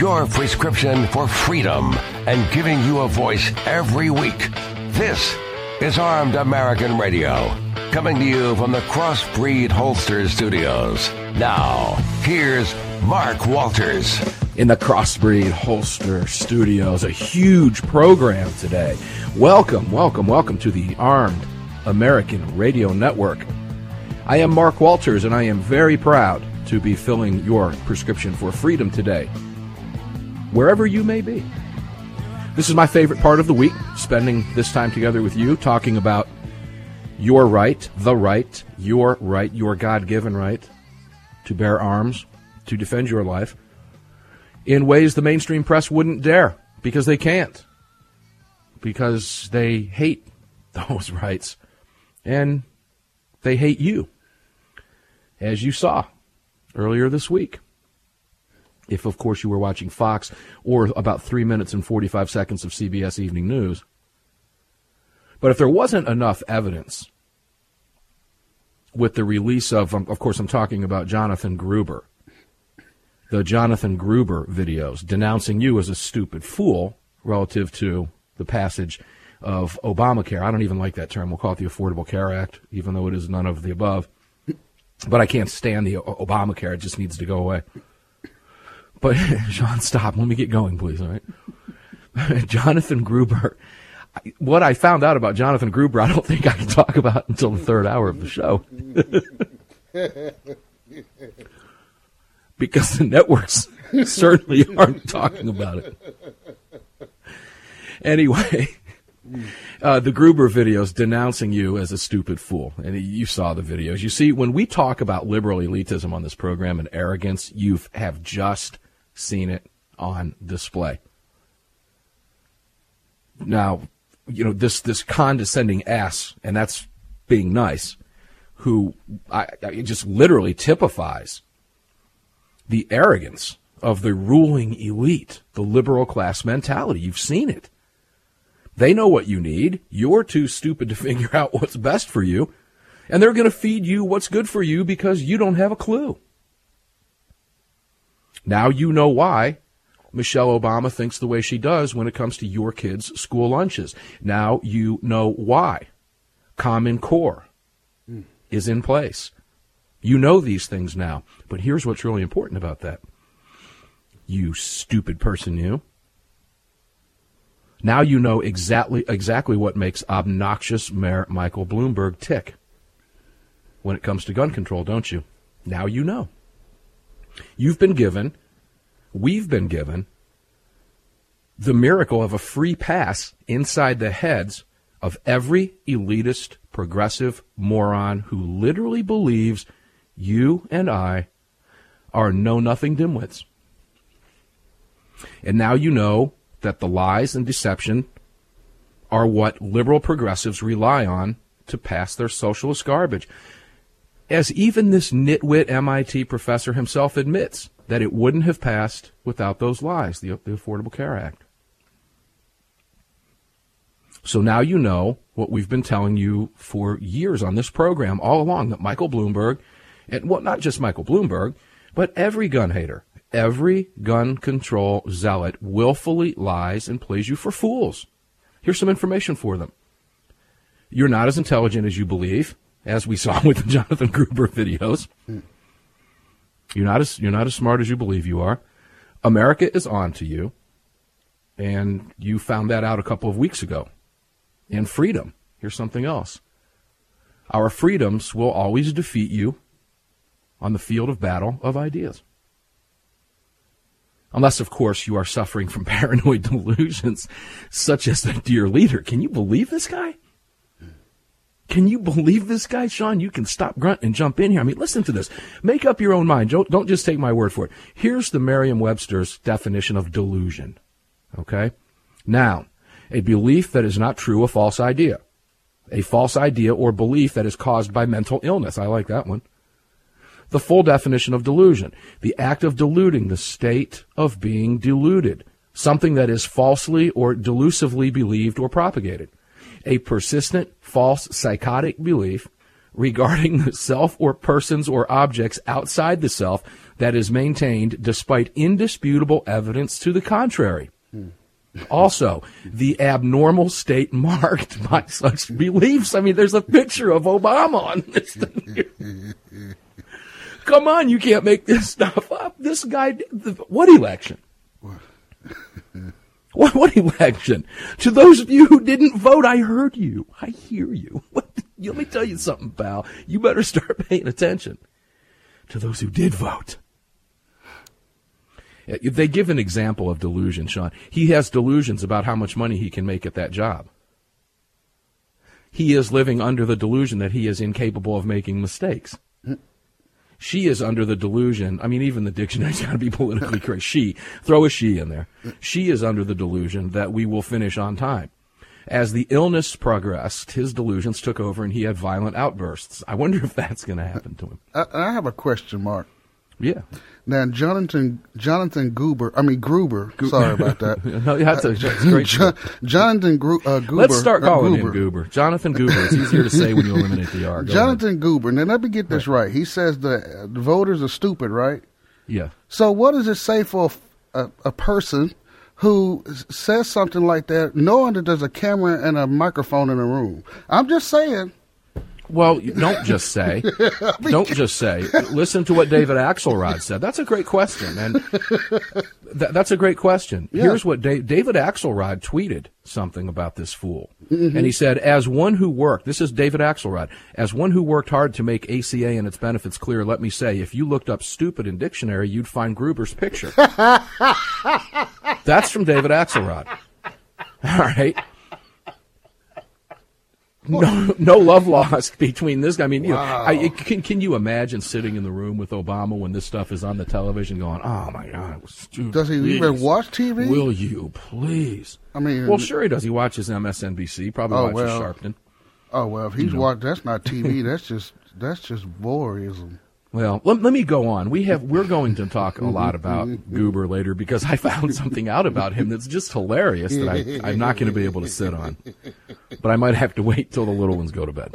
your prescription for freedom and giving you a voice every week. This is Armed American Radio, coming to you from the Crossbreed Holster Studios. Now, here's Mark Walters. In the Crossbreed Holster Studios, a huge program today. Welcome to the Armed American Radio Network. I am Mark Walters, and I am very proud to be filling your prescription for freedom today, wherever you may be. This is my favorite part of the week, spending this time together with you, talking about your right, your God-given right to bear arms, to defend your life, in ways the mainstream press wouldn't dare, because they can't, because they hate those rights, and they hate you, as you saw earlier this week. If, of course, you were watching Fox or about 3 minutes and 45 seconds of CBS Evening News. But if there wasn't enough evidence with the release of course, I'm talking about Jonathan Gruber, the Jonathan Gruber videos denouncing you as a stupid fool relative to the passage of Obamacare. I don't even like that term. We'll call it the Affordable Care Act, even though it is none of the above. But I can't stand the Obamacare. It just needs to go away. But, Sean, stop. Let me get going, please, all right? Jonathan Gruber. What I found out about Jonathan Gruber, I don't think I can talk about until the third hour of the show. Because the networks certainly aren't talking about it. Anyway, the Gruber videos denouncing you as a stupid fool. And you saw the videos. You see, when we talk about liberal elitism on this program and arrogance, you have just seen it on display. Now, you know, this condescending ass, and that's being nice, who I just literally typifies the arrogance of the ruling elite, the liberal class mentality. You've seen it. They know what you need. You're too stupid to figure out what's best for you, and they're going to feed you what's good for you because you don't have a clue. Now you know why Michelle Obama thinks the way she does when it comes to your kids' school lunches. Now you know why Common Core is in place. You know these things now. But here's what's really important about that. You stupid person, you. Now you know exactly what makes obnoxious Mayor Michael Bloomberg tick when it comes to gun control, don't you? Now you know. We've been given the miracle of a free pass inside the heads of every elitist, progressive moron who literally believes you and I are know-nothing dimwits. And now you know that the lies and deception are what liberal progressives rely on to pass their socialist garbage. As even this nitwit MIT professor himself admits, that it wouldn't have passed without those lies, the Affordable Care Act. So now you know what we've been telling you for years on this program all along, that Michael Bloomberg, and well, not just Michael Bloomberg, but every gun hater, every gun control zealot willfully lies and plays you for fools. Here's some information for them. You're not as intelligent as you believe, as we saw with the Jonathan Gruber videos. You're not as smart as you believe you are. America is on to you, and you found that out a couple of weeks ago. And freedom, here's something else. Our freedoms will always defeat you on the field of battle of ideas. Unless, of course, you are suffering from paranoid delusions, such as the dear leader. Can you believe this guy? Can you believe this guy, Sean? You can stop grunt and jump in here. I mean, listen to this. Make up your own mind. Don't just take my word for it. Here's the Merriam-Webster's definition of delusion. Okay? Now, a belief that is not true, a false idea. A false idea or belief that is caused by mental illness. I like that one. The full definition of delusion. The act of deluding, the state of being deluded. Something that is falsely or delusively believed or propagated. A persistent, false, psychotic belief regarding the self or persons or objects outside the self that is maintained despite indisputable evidence to the contrary. Also, the abnormal state marked by such beliefs. I mean, there's a picture of Obama on this thing here. Come on, you can't make this stuff up. This guy, what election? What election? To those of you who didn't vote, I heard you. I hear you. Let me tell you something, pal. You better start paying attention. To those who did vote. They give an example of delusion, Sean. He has delusions about how much money he can make at that job. He is living under the delusion that he is incapable of making mistakes. She is under the delusion, I mean, even the dictionary's got to be politically correct. Throw a she in there. She is under the delusion that we will finish on time. As the illness progressed, his delusions took over and he had violent outbursts. I wonder if that's going to happen to him. I have a question, Mark. Yeah. Now, Jonathan Gruber, sorry about that. No, that's a great Jonathan Gruber. Let's start calling him Goober. Jonathan Goober. It's easier to say when you eliminate the R. Jonathan Gruber. Now, let me get this right. He says the voters are stupid, right? Yeah. So what does it say for a person who says something like that, knowing that there's a camera and a microphone in the room? I'm just saying. Well, don't just say. Don't just say. Listen to what David Axelrod said. That's a great question, and that's a great question. Yeah. Here's what David Axelrod tweeted something about this fool, and he said, "As one who worked, this is David Axelrod, as one who worked hard to make ACA and its benefits clear, let me say, if you looked up stupid in dictionary, you'd find Gruber's picture." That's from David Axelrod. All right. No love lost between this guy. I mean, wow. Can you imagine sitting in the room with Obama when this stuff is on the television going, oh, my God. Does he even watch TV? Will you, please? I mean, well, sure he does. He watches MSNBC, probably watches Sharpton. Oh, well, if he's watching, that's not TV. That's just voyeurism. Well, let me go on. We're going to talk a lot about Goober later because I found something out about him that's just hilarious that I'm not going to be able to sit on. But I might have to wait till the little ones go to bed.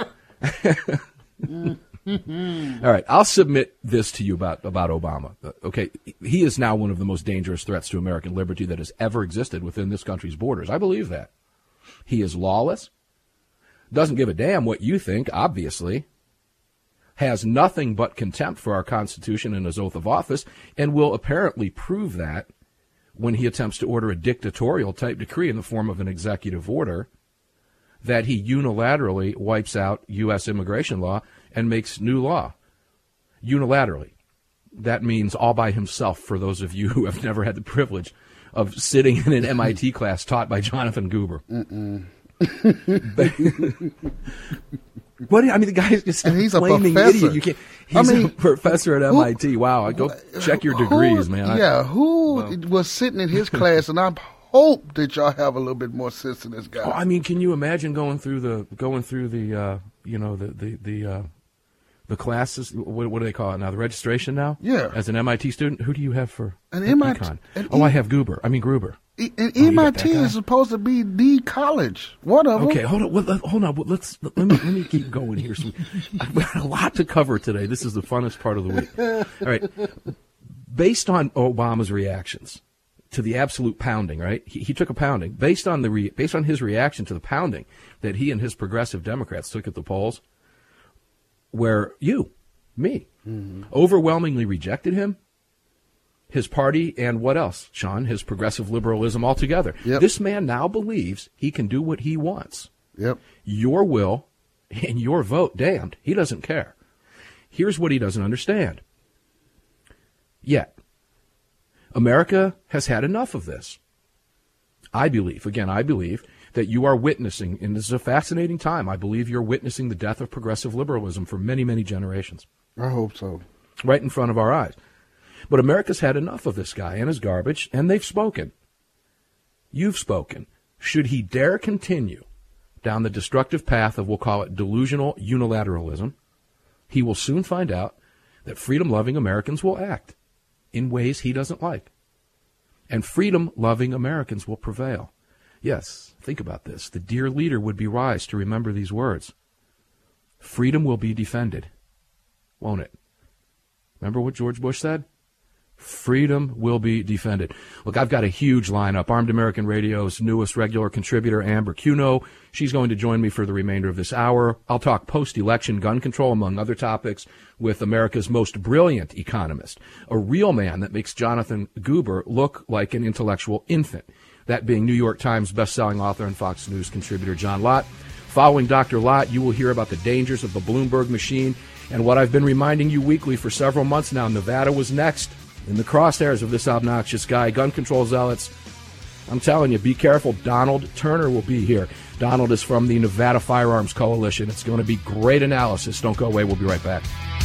All right, I'll submit this to you about Obama. Okay, he is now one of the most dangerous threats to American liberty that has ever existed within this country's borders. I believe that. He is lawless, doesn't give a damn what you think, obviously, has nothing but contempt for our Constitution and his oath of office, and will apparently prove that when he attempts to order a dictatorial-type decree in the form of an executive order that he unilaterally wipes out U.S. immigration law and makes new law. Unilaterally. That means all by himself, for those of you who have never had the privilege of sitting in an MIT class taught by Jonathan Gruber. What? I mean, the guy is just he's a flaming professor. Idiot. You can't. He's a professor at MIT. Wow, go check your degrees, man. Who was sitting in his class? And I hope that y'all have a little bit more sense than this guy. Oh, I mean, can you imagine going through the classes? What do they call it now? The registration now? Yeah. As an MIT student, who do you have for an MIT? I have Gruber. Gruber. And MIT is supposed to be the college. One of them. Okay, hold on. Let me keep going here. I've got a lot to cover today. This is the funnest part of the week. All right. Based on Obama's reactions to the absolute pounding, right? He took a pounding. Based on his reaction to the pounding that he and his progressive Democrats took at the polls, where me, overwhelmingly rejected him, his party, and what else, Sean? His progressive liberalism altogether. Yep. This man now believes he can do what he wants. Yep. Your will and your vote, damned. He doesn't care. Here's what he doesn't understand. Yet, America has had enough of this. I believe that you are witnessing, and this is a fascinating time, I believe you're witnessing the death of progressive liberalism for many, many generations. I hope so. Right in front of our eyes. But America's had enough of this guy and his garbage, and they've spoken. You've spoken. Should he dare continue down the destructive path of, we'll call it, delusional unilateralism, he will soon find out that freedom-loving Americans will act in ways he doesn't like. And freedom-loving Americans will prevail. Yes, think about this. The dear leader would be wise to remember these words. freedom will be defended, won't it? Remember what George Bush said? Freedom will be defended. Look, I've got a huge lineup. Armed American Radio's newest regular contributor, Amber Cuno. She's going to join me for the remainder of this hour. I'll talk post-election gun control, among other topics, with America's most brilliant economist, a real man that makes Jonathan Guber look like an intellectual infant, that being New York Times bestselling author and Fox News contributor John Lott. Following Dr. Lott, you will hear about the dangers of the Bloomberg machine and what I've been reminding you weekly for several months now. Nevada was next in the crosshairs of this obnoxious guy. Gun control zealots, I'm telling you, be careful. Donald Turner will be here. Donald is from the Nevada Firearms Coalition. It's going to be great analysis. Don't go away. We'll be right back.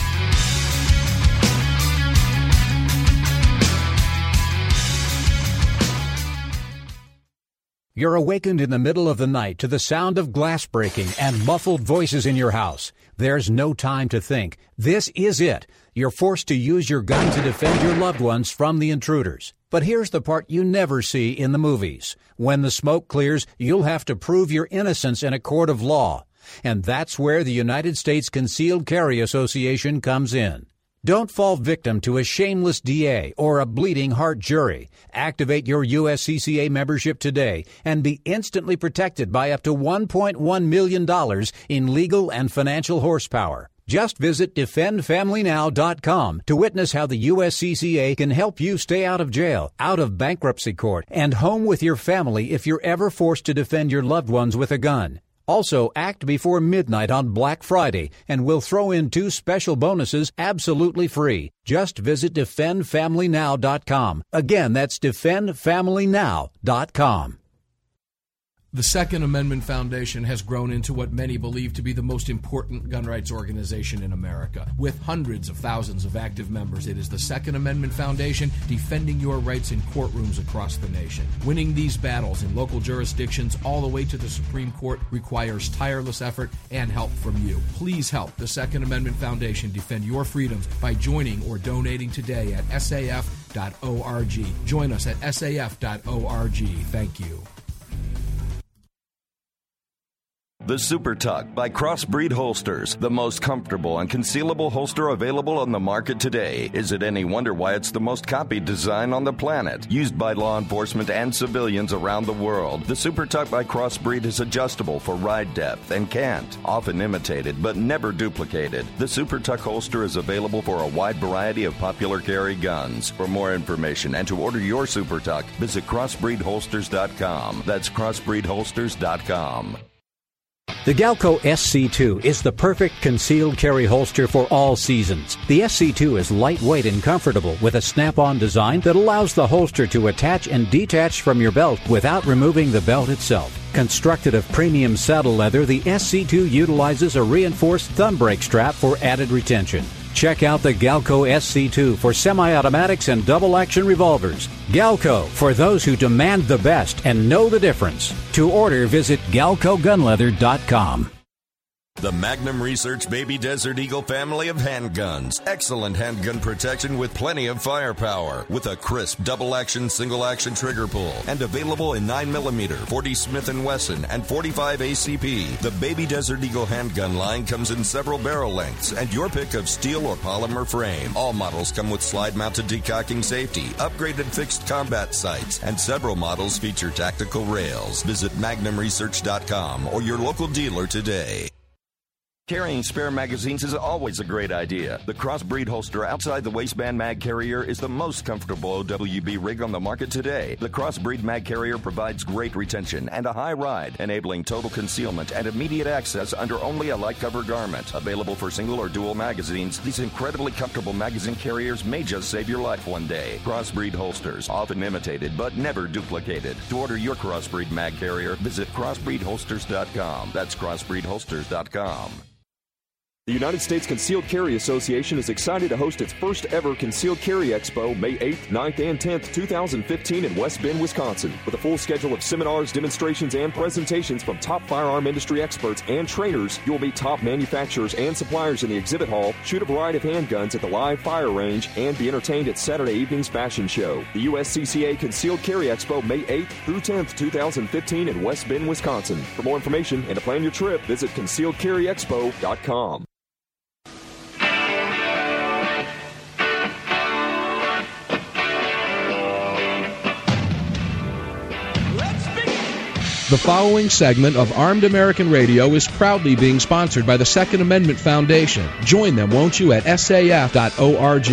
You're awakened in the middle of the night to the sound of glass breaking and muffled voices in your house. There's no time to think. This is it. You're forced to use your gun to defend your loved ones from the intruders. But here's the part you never see in the movies. When the smoke clears, you'll have to prove your innocence in a court of law. And that's where the United States Concealed Carry Association comes in. Don't fall victim to a shameless DA or a bleeding heart jury. Activate your USCCA membership today and be instantly protected by up to $1.1 million in legal and financial horsepower. Just visit DefendFamilyNow.com to witness how the USCCA can help you stay out of jail, out of bankruptcy court, and home with your family if you're ever forced to defend your loved ones with a gun. Also, act before midnight on Black Friday, and we'll throw in 2 special bonuses absolutely free. Just visit DefendFamilyNow.com. Again, that's DefendFamilyNow.com. The Second Amendment Foundation has grown into what many believe to be the most important gun rights organization in America. With hundreds of thousands of active members, it is the Second Amendment Foundation defending your rights in courtrooms across the nation. Winning these battles in local jurisdictions all the way to the Supreme Court requires tireless effort and help from you. Please help the Second Amendment Foundation defend your freedoms by joining or donating today at saf.org. Join us at saf.org. Thank you. The Super Tuck by Crossbreed Holsters, the most comfortable and concealable holster available on the market today. Is it any wonder why it's the most copied design on the planet? Used by law enforcement and civilians around the world, the Super Tuck by Crossbreed is adjustable for ride depth and cant, often imitated but never duplicated. The Super Tuck holster is available for a wide variety of popular carry guns. For more information and to order your Super Tuck, visit crossbreedholsters.com. That's crossbreedholsters.com. The Galco SC2 is the perfect concealed carry holster for all seasons. The SC2 is lightweight and comfortable with a snap-on design that allows the holster to attach and detach from your belt without removing the belt itself. Constructed of premium saddle leather, the SC2 utilizes a reinforced thumb brake strap for added retention. Check out the Galco SC2 for semi-automatics and double-action revolvers. Galco, for those who demand the best and know the difference. To order, visit GalcoGunleather.com. The Magnum Research Baby Desert Eagle family of handguns. Excellent handgun protection with plenty of firepower. With a crisp double-action, single-action trigger pull. And available in 9mm, 40 Smith & Wesson, and 45 ACP. The Baby Desert Eagle handgun line comes in several barrel lengths and your pick of steel or polymer frame. All models come with slide-mounted decocking safety, upgraded fixed combat sights, and several models feature tactical rails. Visit MagnumResearch.com or your local dealer today. Carrying spare magazines is always a great idea. The Crossbreed holster outside the waistband mag carrier is the most comfortable OWB rig on the market today. The Crossbreed mag carrier provides great retention and a high ride, enabling total concealment and immediate access under only a light cover garment. Available for single or dual magazines, these incredibly comfortable magazine carriers may just save your life one day. Crossbreed holsters, often imitated but never duplicated. To order your Crossbreed mag carrier, visit crossbreedholsters.com. That's crossbreedholsters.com. The United States Concealed Carry Association is excited to host its first ever Concealed Carry Expo May 8th, 9th, and 10th, 2015 in West Bend, Wisconsin. With a full schedule of seminars, demonstrations, and presentations from top firearm industry experts and trainers, you will meet top manufacturers and suppliers in the exhibit hall, shoot a variety of handguns at the live fire range, and be entertained at Saturday evening's fashion show. The USCCA Concealed Carry Expo May 8th through 10th, 2015 in West Bend, Wisconsin. For more information and to plan your trip, visit concealedcarryexpo.com. The following segment of Armed American Radio is proudly being sponsored by the Second Amendment Foundation. Join them, won't you, at saf.org.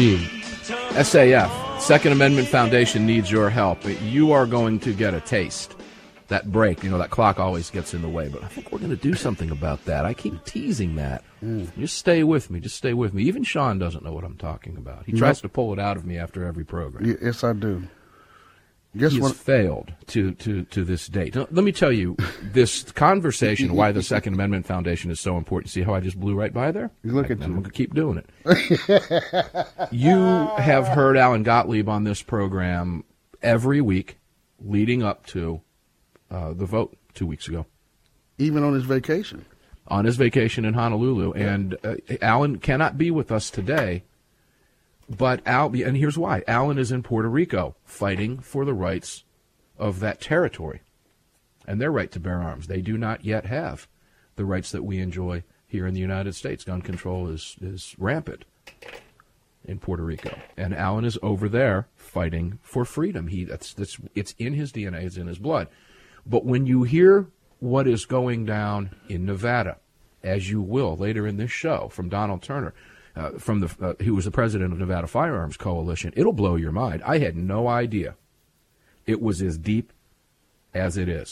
SAF, Second Amendment Foundation, needs your help. You are going to get a taste. That break, that clock always gets in the way, but I think we're going to do something about that. I keep teasing that. Just stay with me. Even Sean doesn't know what I'm talking about. He tries to pull it out of me after every program. Yes, I do. He's failed to this date. Now, let me tell you, this conversation, why the Second Amendment Foundation is so important. See how I just blew right by there? I'm going to keep doing it. You have heard Alan Gottlieb on this program every week leading up to the vote 2 weeks ago. Even on his vacation. On his vacation in Honolulu. Yeah. And Alan cannot be with us today. But and here's why. Alan is in Puerto Rico fighting for the rights of that territory and their right to bear arms. They do not yet have the rights that we enjoy here in the United States. Gun control is rampant in Puerto Rico. And Alan is over there fighting for freedom. It's in his DNA, it's in his blood. But when you hear what is going down in Nevada, as you will later in this show from Donald Turner, who was the president of Nevada Firearms Coalition, it'll blow your mind. I had no idea it was as deep as it is.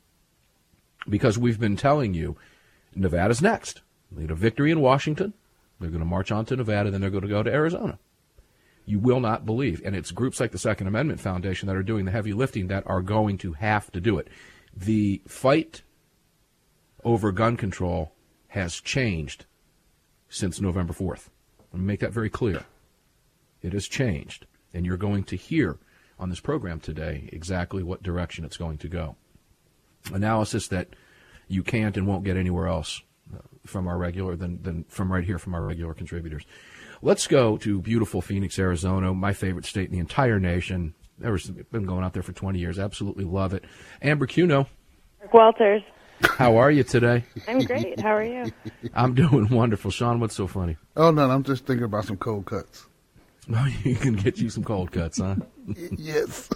Because we've been telling you, Nevada's next. They had a victory in Washington. They're going to march on to Nevada, then they're going to go to Arizona. You will not believe. And it's groups like the Second Amendment Foundation that are doing the heavy lifting that are going to have to do it. The fight over gun control has changed since November 4th. Let me make that very clear. It has changed, and you're going to hear on this program today exactly what direction it's going to go. Analysis that you can't and won't get anywhere else from our regular than from right here from our regular contributors. Let's go to beautiful Phoenix, Arizona, my favorite state in the entire nation. I've been going out there for 20 years. Absolutely love it. Amber Cuno. Mark Walters. How are you today? I'm great. How are you? I'm doing wonderful. Sean, what's so funny? Oh, no, I'm just thinking about some cold cuts. Oh, you can get you some cold cuts, huh? Yes.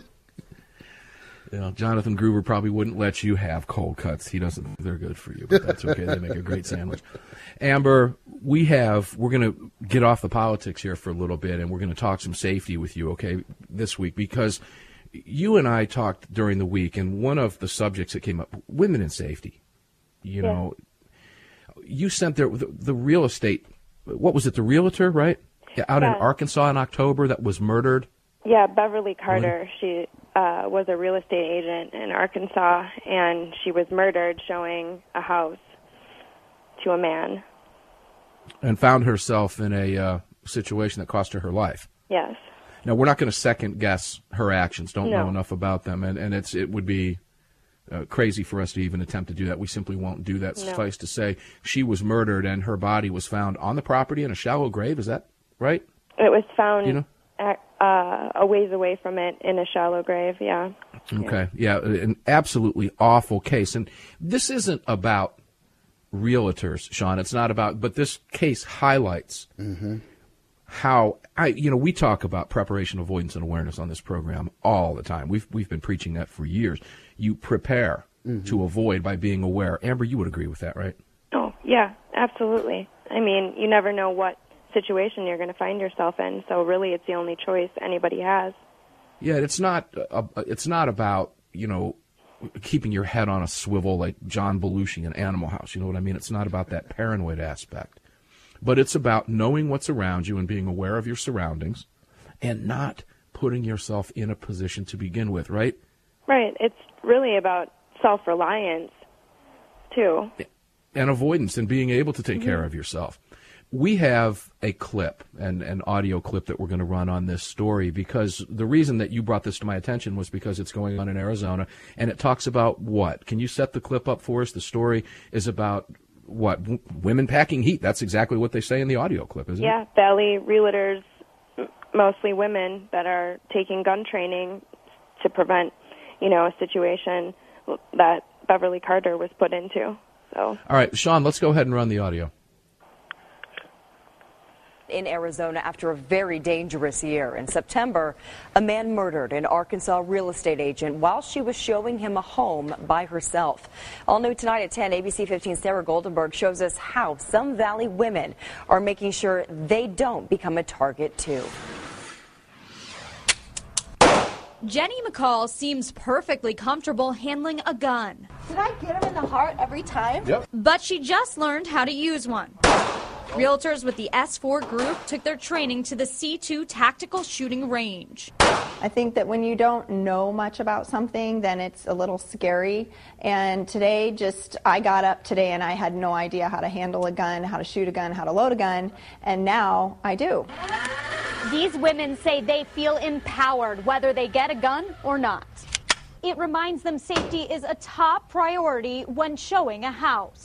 Jonathan Gruber probably wouldn't let you have cold cuts. He doesn't think they're good for you, but that's okay. They make a great sandwich. Amber, we're going to get off the politics here for a little bit, and we're going to talk some safety with you, okay, this week, because you and I talked during the week, and one of the subjects that came up, women in safety. You know, you sent the real estate, what was it, the realtor, right? Out in Arkansas in October that was murdered. Yeah, Beverly Carter. She was a real estate agent in Arkansas, and she was murdered showing a house to a man. And found herself in a situation that cost her life. Yes. Now, we're not going to second-guess her actions. Don't know enough about them, and it would be crazy for us to even attempt to do that. We simply won't do that. Suffice to say, she was murdered, and her body was found on the property in a shallow grave. Is that right? It was found a ways away from it in a shallow grave, yeah. Okay, yeah, an absolutely awful case. And this isn't about realtors, Sean. It's not about, but this case highlights how, we talk about preparation, avoidance, and awareness on this program all the time. We've been preaching that for years. You prepare to avoid by being aware. Amber, you would agree with that, right? Oh, yeah, absolutely. I mean, you never know what situation you're going to find yourself in, so really it's the only choice anybody has. Yeah, it's not about, keeping your head on a swivel like John Belushi in Animal House. You know what I mean? It's not about that paranoid aspect. But it's about knowing what's around you and being aware of your surroundings and not putting yourself in a position to begin with, right? Right. It's really about self-reliance, too. And avoidance and being able to take care of yourself. we have a clip, an audio clip that we're going to run on this story, because the reason that you brought this to my attention was because it's going on in Arizona, and it talks about what? Can you set the clip up for us? The story is about what? Women packing heat. That's exactly what they say in the audio clip, isn't it? Yeah, Valley realtors, mostly women, that are taking gun training to prevent, a situation that Beverly Carter was put into. So. All right, Sean, let's go ahead and run the audio. In Arizona after a very dangerous year. In September, a man murdered an Arkansas real estate agent while she was showing him a home by herself. All new tonight at 10, ABC 15's Sarah Goldenberg shows us how some Valley women are making sure they don't become a target too. Jenny McCall seems perfectly comfortable handling a gun. Did I get him in the heart every time? Yep. But she just learned how to use one. Realtors with the S4 group took their training to the C2 tactical shooting range. I think that when you don't know much about something, then it's a little scary. And today, I got up today and I had no idea how to handle a gun, how to shoot a gun, how to load a gun, and now I do. These women say they feel empowered whether they get a gun or not. It reminds them safety is a top priority when showing a house.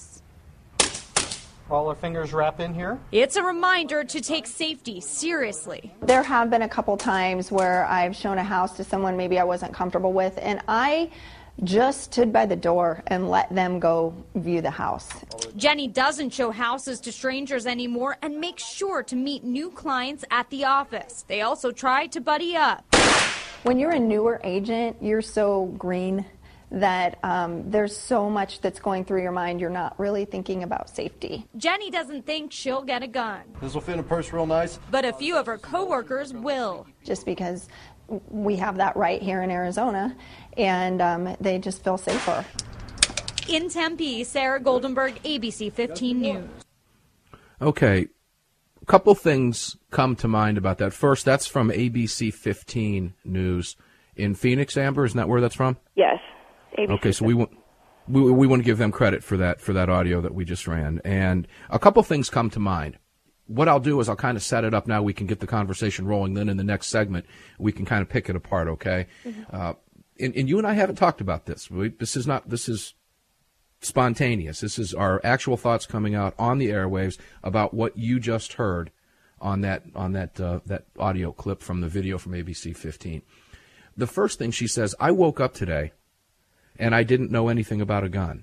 All our fingers wrap in here. It's a reminder to take safety seriously. There have been a couple times where I've shown a house to someone maybe I wasn't comfortable with, and I just stood by the door and let them go view the house. Jenny doesn't show houses to strangers anymore and makes sure to meet new clients at the office. They also try to buddy up. When you're a newer agent, you're so green that there's so much that's going through your mind, you're not really thinking about safety. Jenny doesn't think she'll get a gun. This will fit in a purse real nice. But a few of her coworkers will. Just because we have that right here in Arizona, and they just feel safer. In Tempe, Sarah Goldenberg, ABC 15 News. Okay, a couple things come to mind about that. First, that's from ABC 15 News in Phoenix, Amber. Isn't that where that's from? Yes. ABC. Okay, so we want to give them credit for that audio that we just ran. And a couple things come to mind. What I'll do is I'll kind of set it up now. We can get the conversation rolling. Then in the next segment, we can kind of pick it apart, okay? Mm-hmm. And you and I haven't talked about this. This is spontaneous. This is our actual thoughts coming out on the airwaves about what you just heard on that audio clip from the video from ABC 15. The first thing she says, I woke up today and I didn't know anything about a gun.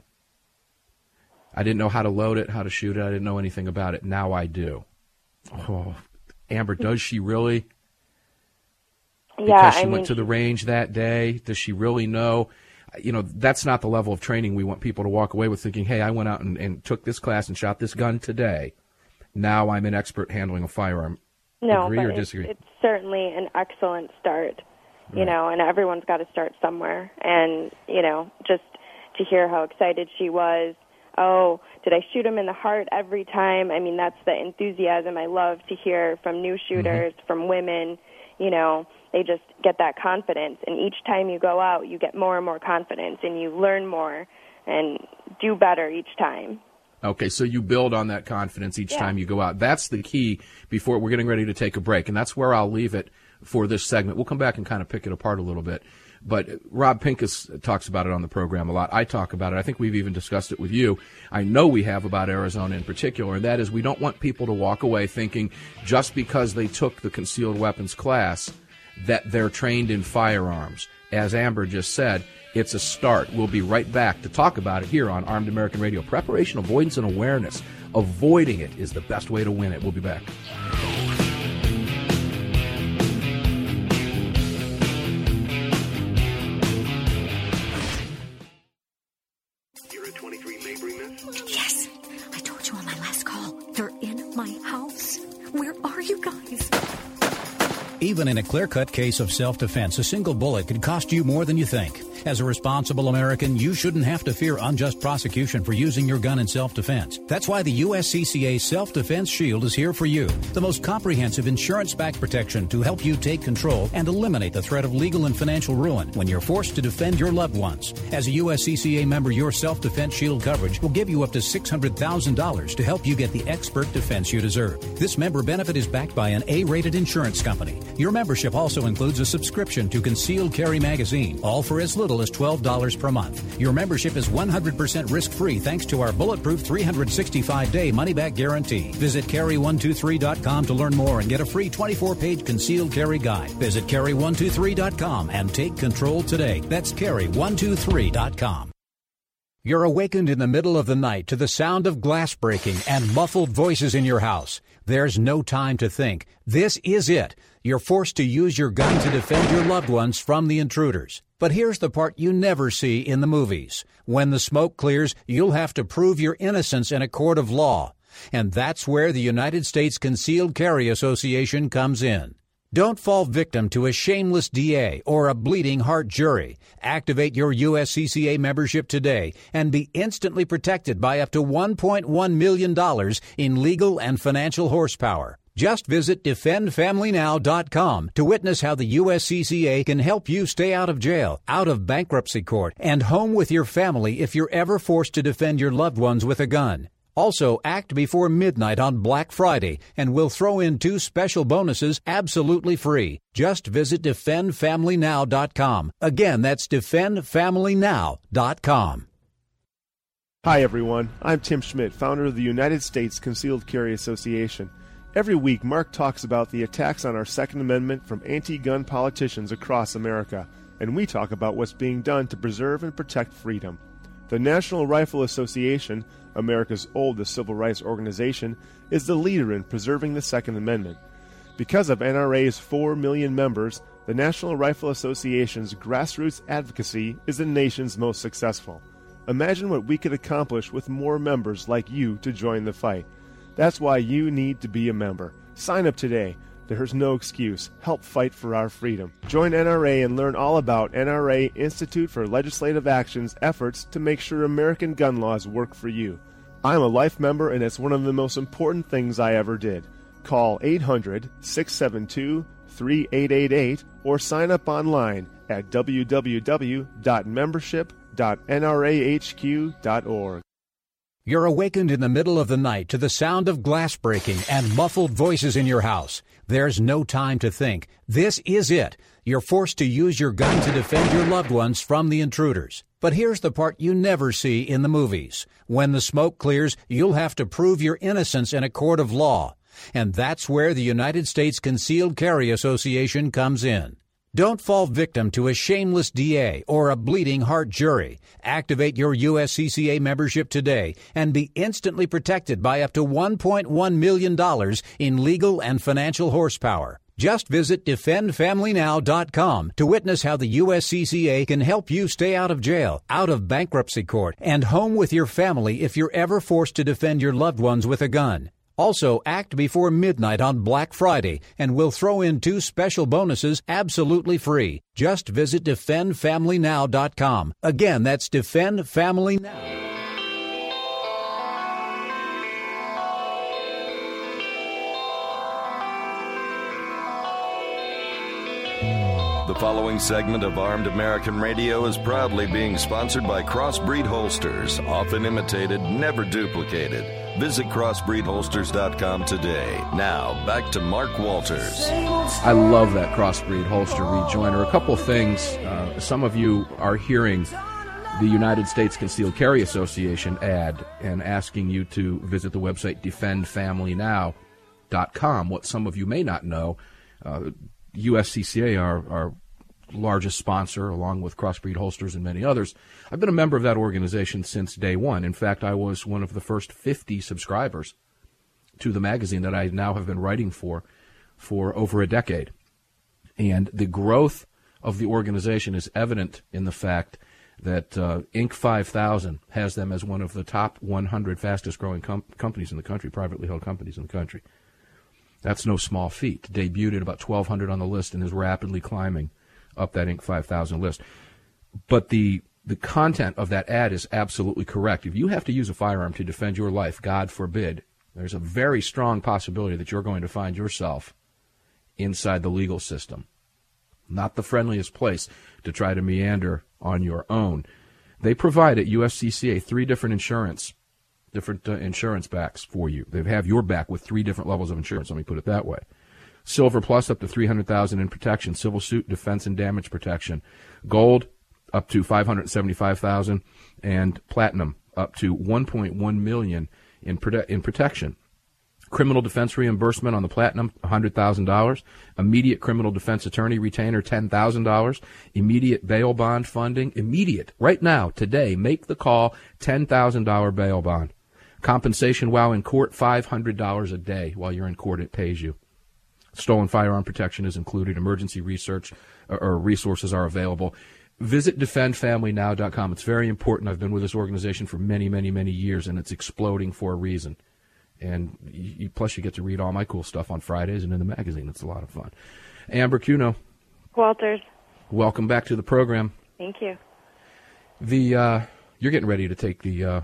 I didn't know how to load it, how to shoot it. I didn't know anything about it. Now I do. Oh, Amber, does she really? Because she went to the range that day. Does she really know? That's not the level of training we want people to walk away with thinking, hey, I went out and took this class and shot this gun today. Now I'm an expert handling a firearm. No, Agree but or disagree? It's certainly an excellent start. And everyone's got to start somewhere. And, just to hear how excited she was. Oh, did I shoot him in the heart every time? I mean, that's the enthusiasm I love to hear from new shooters, from women. They just get that confidence. And each time you go out, you get more and more confidence, and you learn more and do better each time. Okay, so you build on that confidence each time you go out. That's the key before we're getting ready to take a break, and that's where I'll leave it for this segment. We'll come back and kind of pick it apart a little bit. But Rob Pincus talks about it on the program a lot. I talk about it. I think we've even discussed it with you. I know we have about Arizona in particular, and that is we don't want people to walk away thinking just because they took the concealed weapons class that they're trained in firearms. As Amber just said, it's a start. We'll be right back to talk about it here on Armed American Radio. Preparation, avoidance, and awareness. Avoiding it is the best way to win it. We'll be back. You're at 23 Mabry, miss? Yes. I told you on my last call. They're in my house. Where are you guys? Even in a clear-cut case of self-defense, a single bullet could cost you more than you think. As a responsible American, you shouldn't have to fear unjust prosecution for using your gun in self-defense. That's why the USCCA Self-Defense Shield is here for you. The most comprehensive insurance-backed protection to help you take control and eliminate the threat of legal and financial ruin when you're forced to defend your loved ones. As a USCCA member, your Self-Defense Shield coverage will give you up to $600,000 to help you get the expert defense you deserve. This member benefit is backed by an A-rated insurance company. Your membership also includes a subscription to Concealed Carry magazine, all for as little as $12 per month. Your membership is 100% risk-free thanks to our bulletproof 365-day money-back guarantee. Visit carry123.com to learn more and get a free 24-page Concealed Carry guide. Visit carry123.com and take control today. That's carry123.com. You're awakened in the middle of the night to the sound of glass breaking and muffled voices in your house. There's no time to think. This is it. You're forced to use your gun to defend your loved ones from the intruders. But here's the part you never see in the movies. When the smoke clears, you'll have to prove your innocence in a court of law. And that's where the United States Concealed Carry Association comes in. Don't fall victim to a shameless DA or a bleeding heart jury. Activate your USCCA membership today and be instantly protected by up to $1.1 million in legal and financial horsepower. Just visit DefendFamilyNow.com to witness how the USCCA can help you stay out of jail, out of bankruptcy court, and home with your family if you're ever forced to defend your loved ones with a gun. Also, act before midnight on Black Friday, and we'll throw in 2 special bonuses absolutely free. Just visit DefendFamilyNow.com. Again, that's DefendFamilyNow.com. Hi, everyone. I'm Tim Schmidt, founder of the United States Concealed Carry Association. Every week, Mark talks about the attacks on our Second Amendment from anti-gun politicians across America, and we talk about what's being done to preserve and protect freedom. The National Rifle Association, America's oldest civil rights organization, is the leader in preserving the Second Amendment. Because of NRA's 4 million members, the National Rifle Association's grassroots advocacy is the nation's most successful. Imagine what we could accomplish with more members like you to join the fight. That's why you need to be a member. Sign up today. There's no excuse. Help fight for our freedom. Join NRA and learn all about NRA Institute for Legislative Action's efforts to make sure American gun laws work for you. I'm a life member, and it's one of the most important things I ever did. Call 800-672-3888 or sign up online at www.membership.nrahq.org. You're awakened in the middle of the night to the sound of glass breaking and muffled voices in your house. There's no time to think. This is it. You're forced to use your gun to defend your loved ones from the intruders. But here's the part you never see in the movies. When the smoke clears, you'll have to prove your innocence in a court of law. And that's where the United States Concealed Carry Association comes in. Don't fall victim to a shameless DA or a bleeding heart jury. Activate your USCCA membership today and be instantly protected by up to $1.1 million in legal and financial horsepower. Just visit DefendFamilyNow.com to witness how the USCCA can help you stay out of jail, out of bankruptcy court, and home with your family if you're ever forced to defend your loved ones with a gun. Also, act before midnight on Black Friday, and we'll throw in 2 special bonuses absolutely free. Just visit DefendFamilyNow.com. Again, that's DefendFamilyNow. The following segment of Armed American Radio is proudly being sponsored by Crossbreed Holsters, often imitated, never duplicated. Visit crossbreedholsters.com today. Now, back to Mark Walters. I love that Crossbreed Holster Rejoiner. A couple things. Some of you are hearing the United States Concealed Carry Association ad and asking you to visit the website defendfamilynow.com. What some of you may not know, USCCA, our largest sponsor, along with Crossbreed Holsters and many others. I've been a member of that organization since day one. In fact, I was one of the first 50 subscribers to the magazine that I now have been writing for over a decade. And the growth of the organization is evident in the fact that Inc. 5000 has them as one of the top 100 fastest-growing companies in the country, privately held companies in the country. That's no small feat. Debuted at about 1,200 on the list and is rapidly climbing up that Inc. 5000 list. But the content of that ad is absolutely correct. If you have to use a firearm to defend your life, God forbid, there's a very strong possibility that you're going to find yourself inside the legal system. Not the friendliest place to try to meander on your own. They provide at USCCA 3 different insurance backs for you. They have your back with 3 different levels of insurance, let me put it that way. Silver Plus up to $300,000 in protection, civil suit, defense, and damage protection. Gold up to $575,000, and platinum up to $1.1 million in protection. Criminal defense reimbursement on the platinum, $100,000. Immediate criminal defense attorney retainer, $10,000. Immediate bail bond funding, immediate, right now, today, make the call, $10,000 bail bond. Compensation while in court, $500 a day while you're in court, it pays you. Stolen firearm protection is included. Emergency research or resources are available. Visit defendfamilynow.com. It's very important. I've been with this organization for many, many, many years, and it's exploding for a reason. And plus, you get to read all my cool stuff on Fridays and in the magazine. It's a lot of fun. Amber Cuno. Walters. Welcome back to the program. Thank you. You're getting ready to take the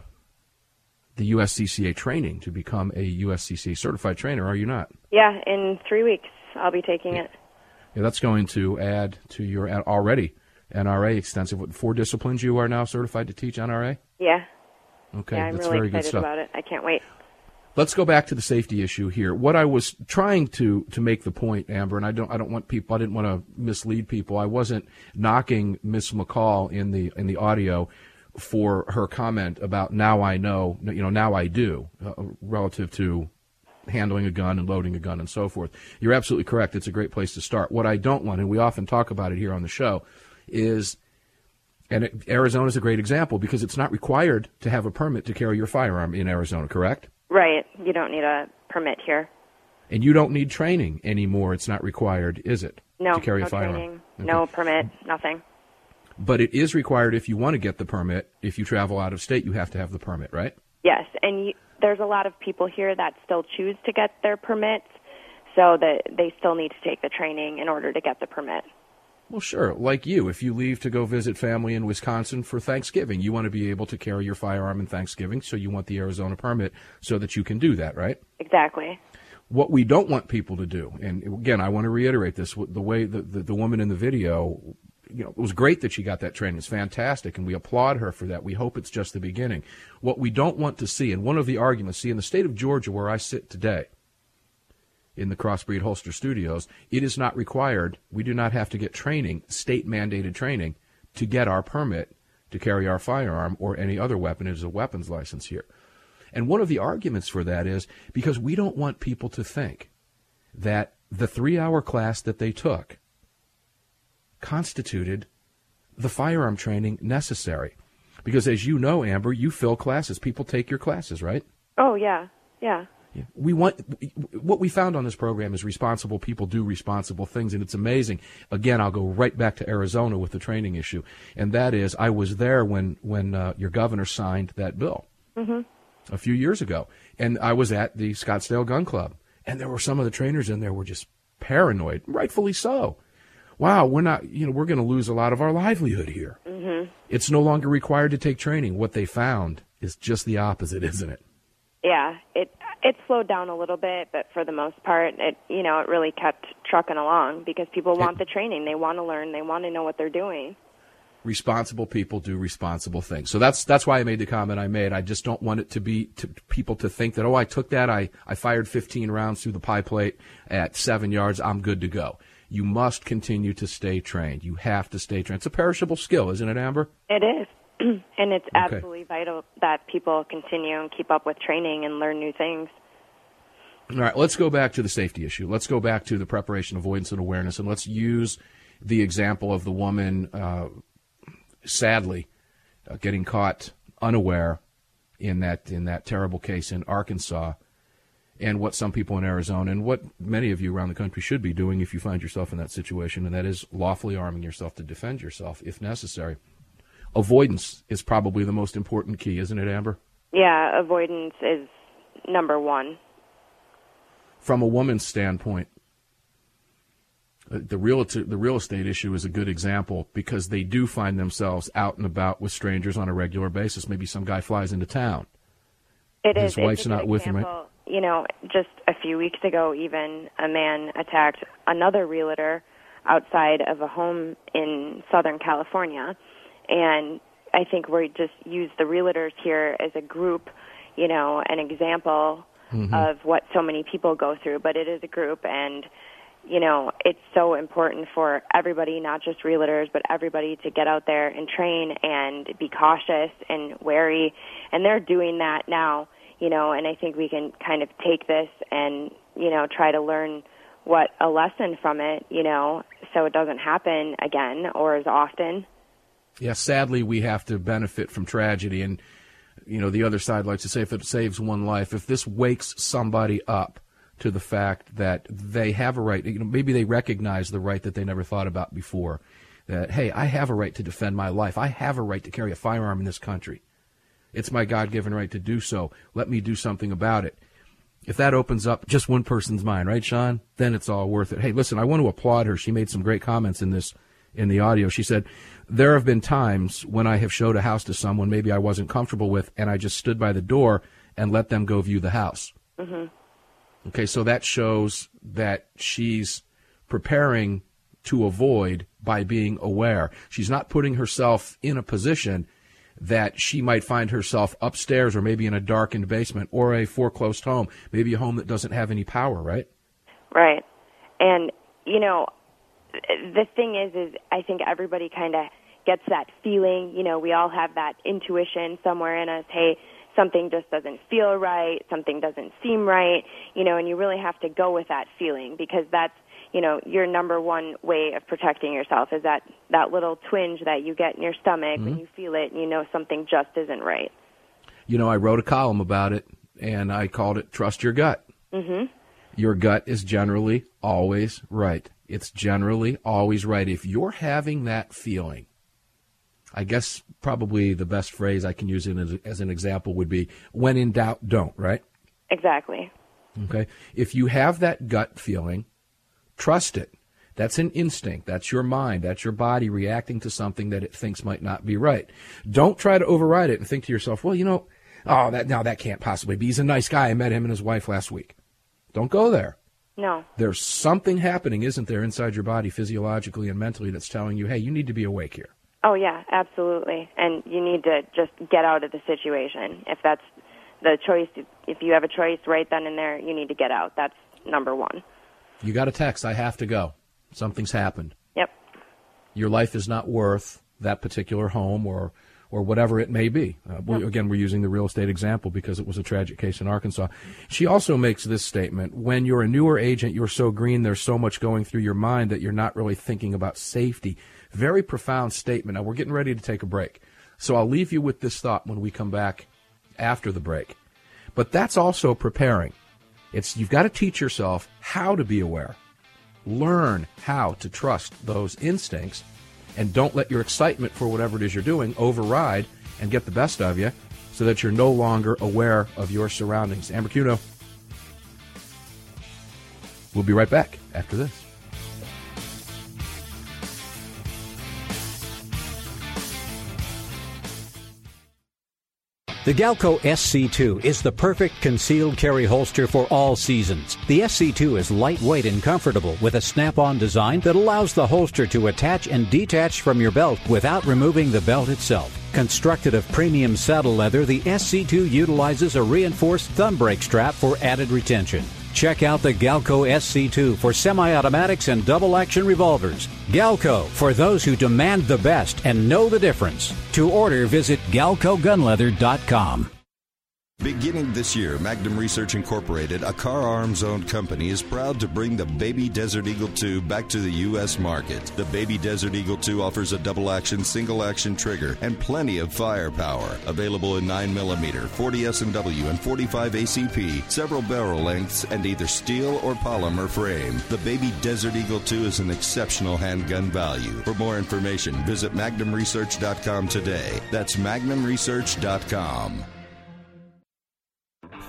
USCCA training to become a USCCA certified trainer, are you not? Yeah, in 3 weeks I'll be taking it. Yeah, that's going to add to your already NRA extensive. 4 disciplines you are now certified to teach NRA? Yeah. Okay, yeah, I'm that's really very good excited stuff. about it. I can't wait. Let's go back to the safety issue here. What I was trying to make the point, Amber, and I didn't want to mislead people. I wasn't knocking Miss McCall in the audio for her comment about now I know, now I do, relative to handling a gun and loading a gun and so forth. You're absolutely correct. It's a great place to start. What I don't want, and we often talk about it here on the show, is, and Arizona is a great example because it's not required to have a permit to carry your firearm in Arizona, correct? Right. You don't need a permit here. And you don't need training anymore. It's not required, is it? No, to carry no a firearm? training, Okay. no permit, nothing. But it is required if you want to get the permit. If you travel out of state, you have to have the permit, right? Yes, and there's a lot of people here that still choose to get their permits, so that they still need to take the training in order to get the permit. Well, sure. Like you, if you leave to go visit family in Wisconsin for Thanksgiving, you want to be able to carry your firearm in Thanksgiving, so you want the Arizona permit so that you can do that, right? Exactly. What we don't want people to do, and again, I want to reiterate this, the way the woman in the video, it was great that she got that training. It's fantastic, and we applaud her for that. We hope it's just the beginning. What we don't want to see, and one of the arguments, in the state of Georgia where I sit today, in the Crossbreed Holster Studios, it is not required. We do not have to get training, state-mandated training, to get our permit to carry our firearm or any other weapon. It is a weapons license here. And one of the arguments for that is because we don't want people to think that the 3-hour class that they took constituted the firearm training necessary. Because as you know, Amber, you fill classes. People take your classes, right? Oh, yeah, yeah. Yeah. What we found on this program is responsible people do responsible things, and it's amazing. Again, I'll go right back to Arizona with the training issue, and that is I was there when your governor signed that bill a few years ago, and I was at the Scottsdale Gun Club, and there were some of the trainers in there were just paranoid, rightfully so. Wow, we're going to lose a lot of our livelihood here. It's no longer required to take training. What they found is just the opposite, isn't it? Yeah, it slowed down a little bit, but for the most part, it really kept trucking along because people want the training. They want to learn. They want to know what they're doing. Responsible people do responsible things. So that's why I made the comment I made. I just don't want it to be people to think that, I took that, I fired 15 rounds through the pie plate at 7 yards, I'm good to go. You must continue to stay trained. You have to stay trained. It's a perishable skill, isn't it, Amber? It is. And it's absolutely vital that people continue and keep up with training and learn new things. All right, let's go back to the safety issue. Let's go back to the preparation, avoidance, and awareness, and let's use the example of the woman, sadly, getting caught unaware in that terrible case in Arkansas, and what some people in Arizona and what many of you around the country should be doing if you find yourself in that situation, and that is lawfully arming yourself to defend yourself if necessary. Avoidance is probably the most important key, isn't it, Amber? Yeah, avoidance is number one. From a woman's standpoint, The real estate issue is a good example because they do find themselves out and about with strangers on a regular basis. Maybe some guy flies into town. His wife's not with him, right? You know, just a few weeks ago, even a man attacked another realtor outside of a home in Southern California. And I think we just use the realtors here as a group, you know, an example of what so many people go through. But it is a group, and you know, it's so important for everybody, not just realtors, but everybody to get out there and train and be cautious and wary. And they're doing that now, you know, and I think we can kind of take this and, you know, try to learn what a lesson from it, you know, so it doesn't happen again or as often. Yeah, sadly, we have to benefit from tragedy. And, you know, the other side likes to say if it saves one life, if this wakes somebody up to the fact that they have a right, you know, maybe they recognize the right that they never thought about before, that, hey, I have a right to defend my life. I have a right to carry a firearm in this country. It's my God-given right to do so. Let me do something about it. If that opens up just one person's mind, right, Sean, then it's all worth it. Hey, listen, I want to applaud her. She made some great comments in the audio. She said, there have been times when I have showed a house to someone maybe I wasn't comfortable with, and I just stood by the door and let them go view the house. Mm-hmm. Okay, so that shows that she's preparing to avoid by being aware. She's not putting herself in a position that she might find herself upstairs or maybe in a darkened basement or a foreclosed home, maybe a home that doesn't have any power, right? Right. And, you know, the thing is I think everybody kind of gets that feeling. You know, we all have that intuition somewhere in us, hey, something just doesn't feel right, something doesn't seem right, you know, and you really have to go with that feeling because that's, you know, your number one way of protecting yourself is that little twinge that you get in your stomach when you feel it and you know something just isn't right. You know, I wrote a column about it, and I called it Trust Your Gut. Mm-hmm. Your gut is generally always right. It's generally always right. If you're having that feeling, I guess probably the best phrase I can use as an example would be, when in doubt, don't, right? Exactly. Okay. If you have that gut feeling, trust it. That's an instinct. That's your mind. That's your body reacting to something that it thinks might not be right. Don't try to override it and think to yourself, well, you know, that can't possibly be. He's a nice guy. I met him and his wife last week. Don't go there. No. There's something happening, isn't there, inside your body physiologically and mentally that's telling you, hey, you need to be awake here. Oh, yeah, absolutely. And you need to just get out of the situation. If that's the choice, if you have a choice right then and there, you need to get out. That's number one. You got a text, I have to go. Something's happened. Yep. Your life is not worth that particular home or whatever it may be. Again, we're using the real estate example because it was a tragic case in Arkansas. She also makes this statement, when you're a newer agent, you're so green, there's so much going through your mind that you're not really thinking about safety. Very profound statement. Now, we're getting ready to take a break, so I'll leave you with this thought when we come back after the break. But that's also preparing. You've got to teach yourself how to be aware. Learn how to trust those instincts, and don't let your excitement for whatever it is you're doing override and get the best of you so that you're no longer aware of your surroundings. Amber Cuno. We'll be right back after this. The Galco SC2 is the perfect concealed carry holster for all seasons. The SC2 is lightweight and comfortable with a snap-on design that allows the holster to attach and detach from your belt without removing the belt itself. Constructed of premium saddle leather, the SC2 utilizes a reinforced thumb brake strap for added retention. Check out the Galco SC2 for semi-automatics and double-action revolvers. Galco, for those who demand the best and know the difference. To order, visit GalcoGunleather.com. Beginning this year, Magnum Research Incorporated, a Car Arms-owned company, is proud to bring the Baby Desert Eagle II back to the U.S. market. The Baby Desert Eagle II offers a double-action, single-action trigger and plenty of firepower. Available in 9mm, 40 S&W, and 45 ACP, several barrel lengths, and either steel or polymer frame. The Baby Desert Eagle II is an exceptional handgun value. For more information, visit MagnumResearch.com today. That's MagnumResearch.com.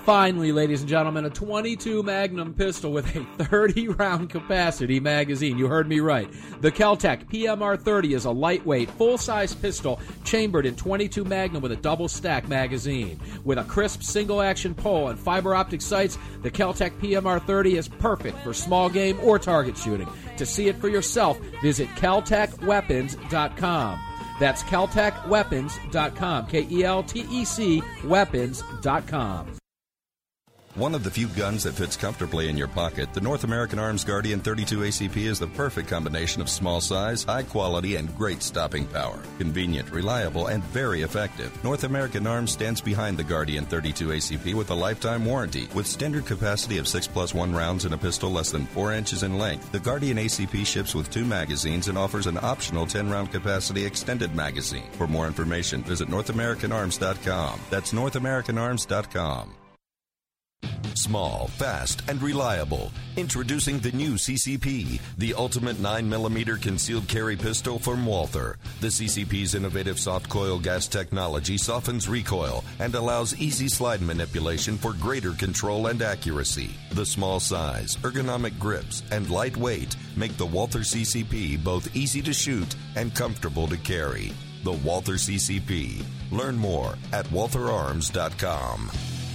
Finally, ladies and gentlemen, a .22 Magnum pistol with a 30-round capacity magazine. You heard me right. The Kel-Tec PMR-30 is a lightweight, full-size pistol chambered in .22 Magnum with a double-stack magazine. With a crisp single-action pole and fiber optic sights, the Kel-Tec PMR-30 is perfect for small game or target shooting. To see it for yourself, visit KelTecWeapons.com. That's KelTecWeapons.com. KELTEC Weapons.com. One of the few guns that fits comfortably in your pocket, the North American Arms Guardian 32 ACP is the perfect combination of small size, high quality, and great stopping power. Convenient, reliable, and very effective. North American Arms stands behind the Guardian 32 ACP with a lifetime warranty. With standard capacity of 6+1 rounds in a pistol less than 4 inches in length, the Guardian ACP ships with 2 magazines and offers an optional 10-round capacity extended magazine. For more information, visit NorthAmericanArms.com. That's NorthAmericanArms.com. Small, fast, and reliable. Introducing the new CCP, the ultimate 9mm concealed carry pistol from Walther. The CCP's innovative soft coil gas technology softens recoil and allows easy slide manipulation for greater control and accuracy. The small size, ergonomic grips, and light weight make the Walther CCP both easy to shoot and comfortable to carry. The Walther CCP. Learn more at WaltherArms.com.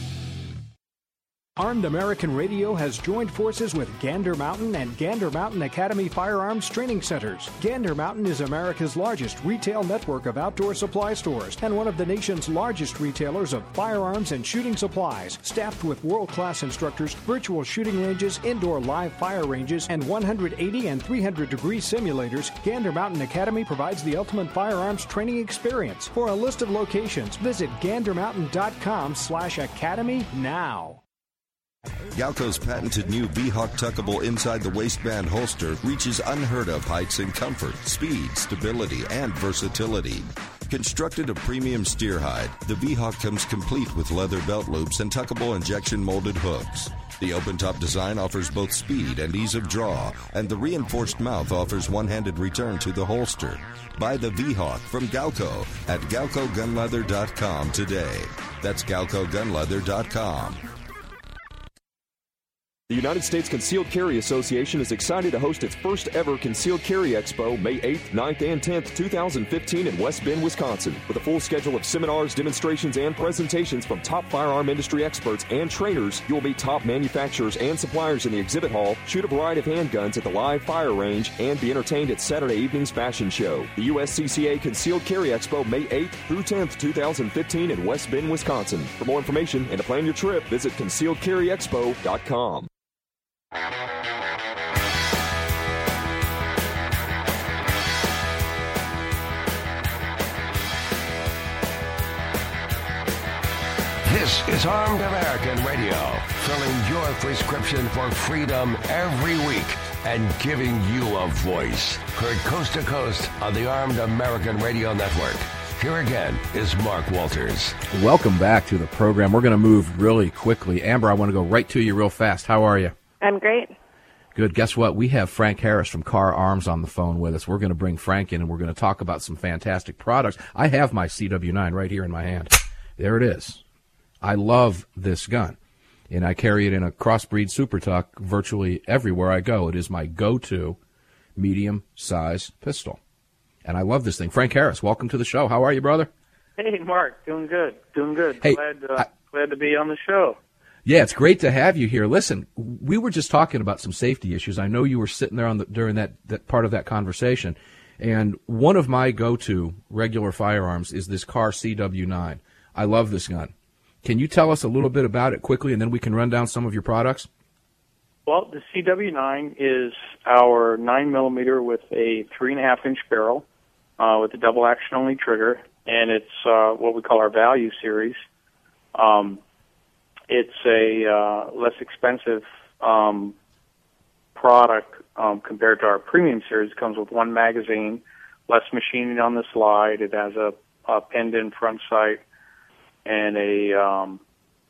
Armed American Radio has joined forces with Gander Mountain and Gander Mountain Academy Firearms Training Centers. Gander Mountain is America's largest retail network of outdoor supply stores and one of the nation's largest retailers of firearms and shooting supplies. Staffed with world-class instructors, virtual shooting ranges, indoor live fire ranges, and 180 and 300-degree simulators, Gander Mountain Academy provides the ultimate firearms training experience. For a list of locations, visit gandermountain.com/academy now. Galco's patented new V-Hawk tuckable inside the waistband holster reaches unheard of heights in comfort, speed, stability, and versatility. Constructed of premium steer hide, the V-Hawk comes complete with leather belt loops and tuckable injection molded hooks. The open-top design offers both speed and ease of draw, and the reinforced mouth offers one-handed return to the holster. Buy the V-Hawk from Galco at GalcoGunleather.com today. That's GalcoGunleather.com. The United States Concealed Carry Association is excited to host its first ever Concealed Carry Expo May 8th, 9th, and 10th, 2015 in West Bend, Wisconsin. With a full schedule of seminars, demonstrations, and presentations from top firearm industry experts and trainers, you will meet top manufacturers and suppliers in the exhibit hall, shoot a variety of handguns at the live fire range, and be entertained at Saturday evening's fashion show. The USCCA Concealed Carry Expo May 8th through 10th, 2015 in West Bend, Wisconsin. For more information and to plan your trip, visit ConcealedCarryExpo.com. This is Armed American Radio, filling your prescription for freedom every week and giving you a voice. Heard coast to coast on the Armed American Radio Network. Here again is Mark Walters. Welcome back to the program. We're going to move really quickly. Amber, I want to go right to you real fast. How are you? I'm great. Good. Guess what? We have Frank Harris from Car Arms on the phone with us. We're going to bring Frank in, and we're going to talk about some fantastic products. I have my CW9 right here in my hand. There it is. I love this gun, and I carry it in a Crossbreed Super Tuck virtually everywhere I go. It is my go-to medium-size pistol, and I love this thing. Frank Harris, welcome to the show. How are you, brother? Hey, Mark. Doing good. Hey, glad to be on the show. Yeah, it's great to have you here. Listen, we were just talking about some safety issues. I know you were sitting there during that part of that conversation, and one of my go-to regular firearms is this Car CW9. I love this gun. Can you tell us a little bit about it quickly, and then we can run down some of your products? Well, the CW9 is our 9mm with a 3.5-inch barrel with a double-action-only trigger, and it's what we call our value series. It's a less expensive product compared to our premium series. It comes with one magazine, less machining on the slide. It has a pinned-in front sight and a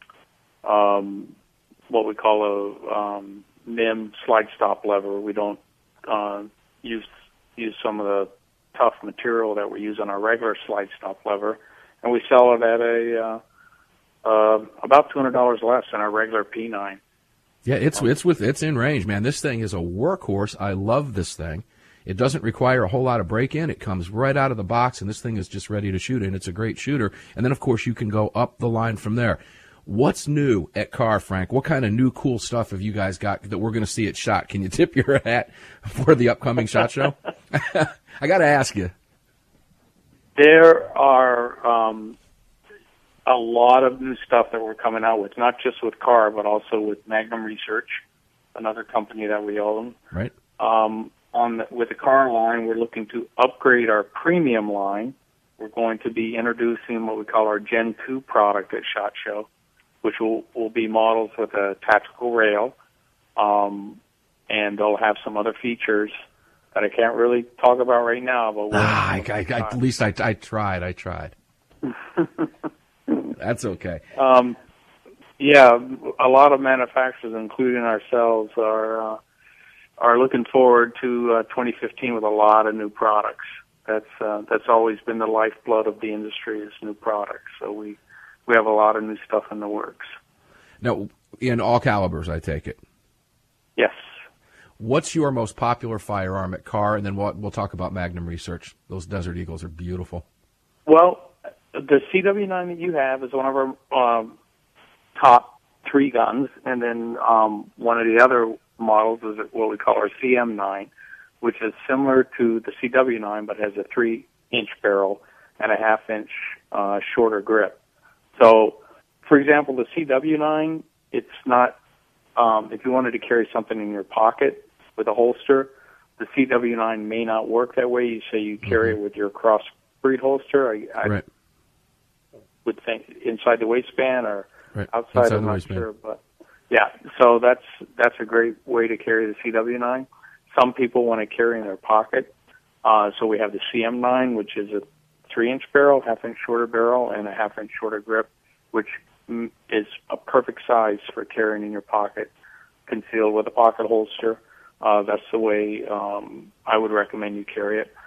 what we call a MIM slide stop lever. We don't use some of the tough material that we use on our regular slide stop lever, and we sell it at about $200 less than our regular P9. Yeah, it's in range, man. This thing is a workhorse. I love this thing. It doesn't require a whole lot of break-in. It comes right out of the box, and this thing is just ready to shoot, and it's a great shooter. And then, of course, you can go up the line from there. What's new at Carr, Frank? What kind of new cool stuff have you guys got that we're going to see at SHOT? Can you tip your hat for the upcoming SHOT Show? I got to ask you. There are a lot of new stuff that we're coming out with, not just with Carr, but also with Magnum Research, another company that we own. Right. With the Carr line, we're looking to upgrade our premium line. We're going to be introducing what we call our Gen 2 product at SHOT Show, which will be models with a tactical rail, and they'll have some other features that I can't really talk about right now. But at least I tried. That's okay. Yeah, a lot of manufacturers, including ourselves, are looking forward to 2015 with a lot of new products. That's always been the lifeblood of the industry, is new products. So we have a lot of new stuff in the works. Now, in all calibers, I take it. Yes. What's your most popular firearm at Carr? And then we'll talk about Magnum Research. Those Desert Eagles are beautiful. Well, the CW9 that you have is one of our top 3 guns, and then one of the other models is what we call our CM9, which is similar to the CW9 but has a 3-inch barrel and a half-inch shorter grip. So, for example, the CW9, it's not, if you wanted to carry something in your pocket with a holster, the CW9 may not work that way. You say you carry it with your crossbreed holster. I would think inside the waistband or outside, I'm not sure. But yeah, so that's a great way to carry the CW9. Some people want to carry in their pocket. So we have the CM9, which is a 3-inch barrel, half-inch shorter barrel, and a half-inch shorter grip, which is a perfect size for carrying in your pocket, concealed with a pocket holster. That's the way I would recommend you carry it.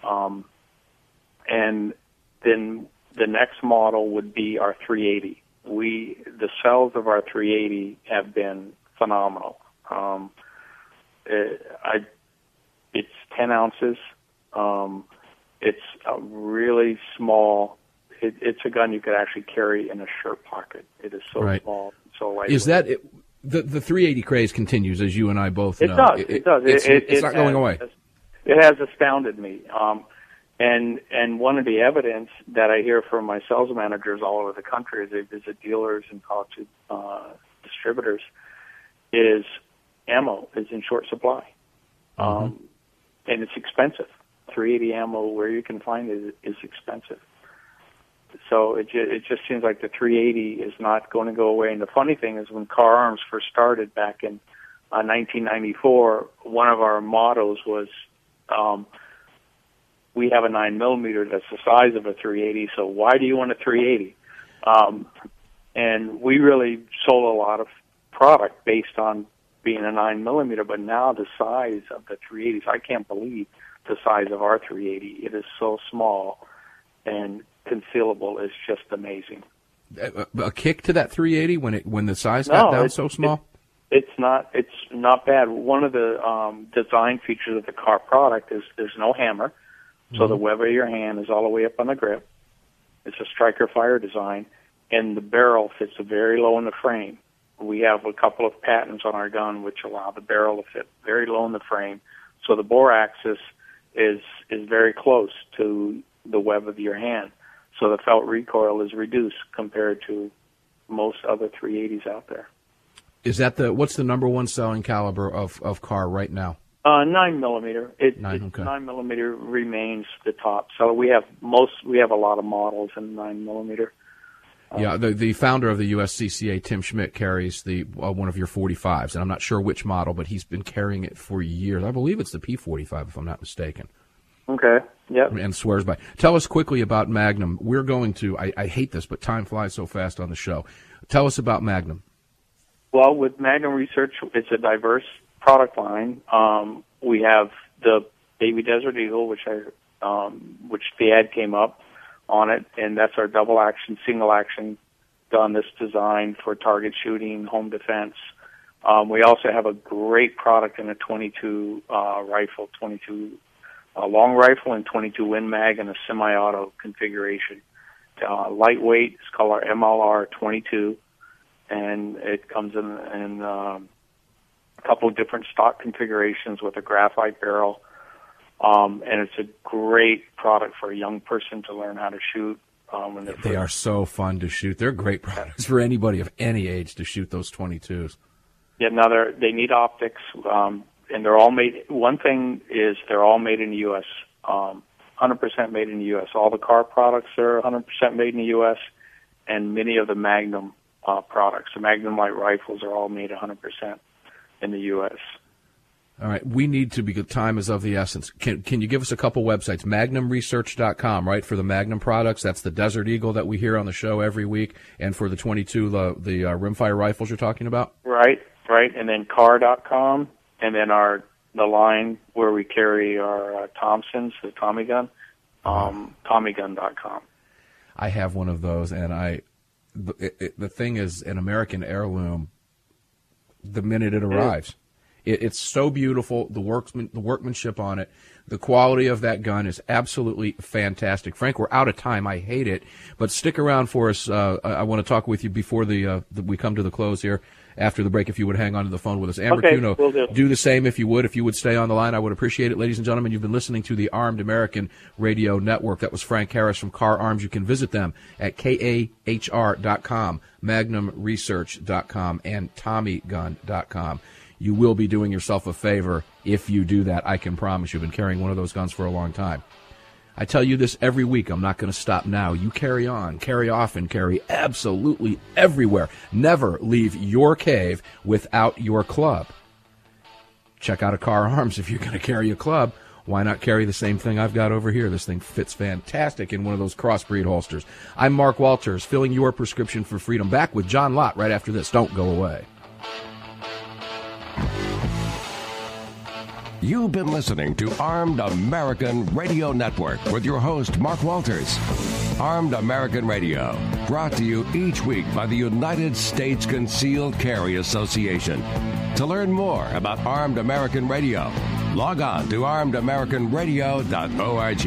And then the next model would be our 380. The cells of our 380 have been phenomenal. It's 10 ounces. It's a really small. It's a gun you could actually carry in a shirt pocket. It is so small, so lightweight. Is that it? The 380 craze continues, as you and I both know. It does. It's not going away. It has astounded me. And one of the evidence that I hear from my sales managers all over the country as they visit dealers and talk to distributors is ammo is in short supply. And it's expensive. 380 ammo, where you can find it, is expensive. So it just seems like the 380 is not going to go away. And the funny thing is, when Carr Arms first started back in 1994, one of our mottos was, we have a 9mm that's the size of a 380, so why do you want a 380? And we really sold a lot of product based on being a 9mm, but now the size of the 380s, I can't believe the size of our 380. It is so small, and concealable is just amazing. A kick to that 380 when the size got down so small? It's not bad. One of the design features of the Carr product is there's no hammer, so the web of your hand is all the way up on the grip. It's a striker fire design, and the barrel fits very low in the frame. We have a couple of patents on our gun which allow the barrel to fit very low in the frame, so the bore axis is very close to the web of your hand. So the felt recoil is reduced compared to most other 380s out there. Is that what's the number one selling caliber of Carr right now? 9mm. 9mm remains the top. So we have a lot of models in 9mm. Yeah, the founder of the USCCA, Tim Schmidt, carries the one of your 45s, and I'm not sure which model, but he's been carrying it for years. I believe it's the P45, if I'm not mistaken. Okay, yep. And swears by. Tell us quickly about Magnum. We're going to, I hate this, but time flies so fast on the show. Tell us about Magnum. Well, with Magnum Research, it's a diverse product line. We have the Baby Desert Eagle, which the ad came up on it, and that's our double action, single action gun that's designed for target shooting, home defense. We also have a great product in a 22 rifle, 22 long rifle and 22 Win Mag in a semi-auto configuration. Lightweight, it's called our MLR 22, and it comes in a couple of different stock configurations with a graphite barrel. And it's a great product for a young person to learn how to shoot. They are so fun to shoot. They're great products for anybody of any age to shoot those 22s. Yeah, now they need optics, and they're all made. One thing is they're all made in the U.S., 100% made in the U.S. All the car products are 100% made in the U.S., and many of the Magnum products, the Magnum light rifles, are all made 100% in the U.S. All right, we need to be. Time is of the essence. Can you give us a couple websites? MagnumResearch.com, right, for the Magnum products. That's the Desert Eagle that we hear on the show every week, and for the 22, the rimfire rifles you're talking about. Right, and then car.com, and then the line where we carry our Thompsons, the Tommy gun, TommyGun.com. I have one of those, and the thing is an American heirloom. The minute it arrives. It's so beautiful, the workmanship on it. The quality of that gun is absolutely fantastic. Frank, we're out of time. I hate it. But stick around for us. I want to talk with you before we come to the close here after the break, if you would hang on to the phone with us. Amber Cuno, will do the same if you would. If you would stay on the line, I would appreciate it. Ladies and gentlemen, you've been listening to the Armed American Radio Network. That was Frank Harris from Car Arms. You can visit them at KAHR.com, MagnumResearch.com, and TommyGun.com. You will be doing yourself a favor if you do that. I can promise. You've been carrying one of those guns for a long time. I tell you this every week. I'm not going to stop now. You carry on, carry often, carry absolutely everywhere. Never leave your cave without your club. Check out a Car Arms if you're going to carry a club. Why not carry the same thing I've got over here? This thing fits fantastic in one of those crossbreed holsters. I'm Mark Walters, filling your prescription for freedom. Back with John Lott right after this. Don't go away. You've been listening to Armed American Radio Network with your host, Mark Walters. Armed American Radio, brought to you each week by the United States Concealed Carry Association. To learn more about Armed American Radio, log on to armedamericanradio.org.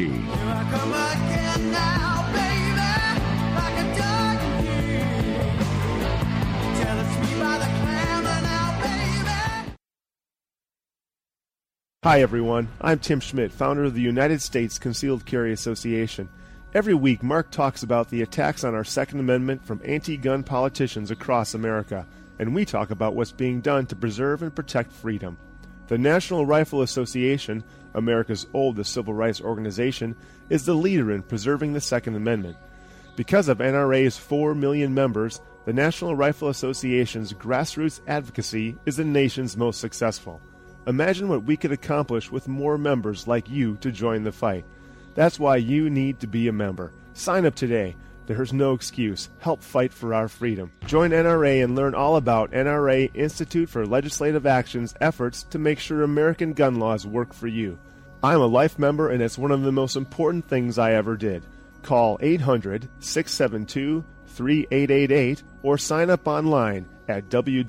Hi everyone, I'm Tim Schmidt, founder of the United States Concealed Carry Association. Every week, Mark talks about the attacks on our Second Amendment from anti-gun politicians across America, and we talk about what's being done to preserve and protect freedom. The National Rifle Association, America's oldest civil rights organization, is the leader in preserving the Second Amendment. Because of NRA's 4 million members, the National Rifle Association's grassroots advocacy is the nation's most successful. Imagine what we could accomplish with more members like you to join the fight. That's why you need to be a member. Sign up today. There's no excuse. Help fight for our freedom. Join NRA and learn all about NRA Institute for Legislative Action's efforts to make sure American gun laws work for you. I'm a life member, and it's one of the most important things I ever did. Call 800-672-3888 or sign up online at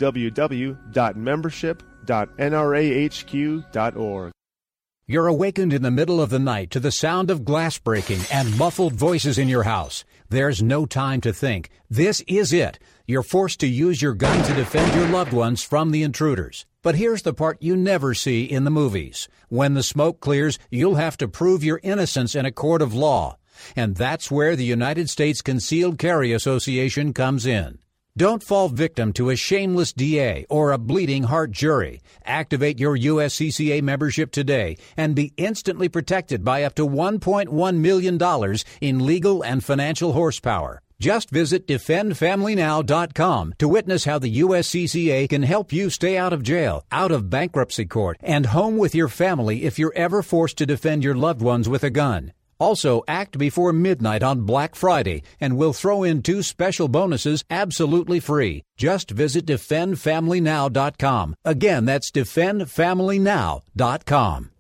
www.membership.nrahq.org. You're awakened in the middle of the night to the sound of glass breaking and muffled voices in your house. There's no time to think. This is it. You're forced to use your gun to defend your loved ones from the intruders. But here's the part you never see in the movies. When the smoke clears, you'll have to prove your innocence in a court of law. And that's where the United States Concealed Carry Association comes in. Don't fall victim to a shameless DA or a bleeding heart jury. Activate your USCCA membership today and be instantly protected by up to $1.1 million in legal and financial horsepower. Just visit DefendFamilyNow.com to witness how the USCCA can help you stay out of jail, out of bankruptcy court, and home with your family if you're ever forced to defend your loved ones with a gun. Also, act before midnight on Black Friday, and we'll throw in 2 special bonuses absolutely free. Just visit DefendFamilyNow.com. Again, that's DefendFamilyNow.com.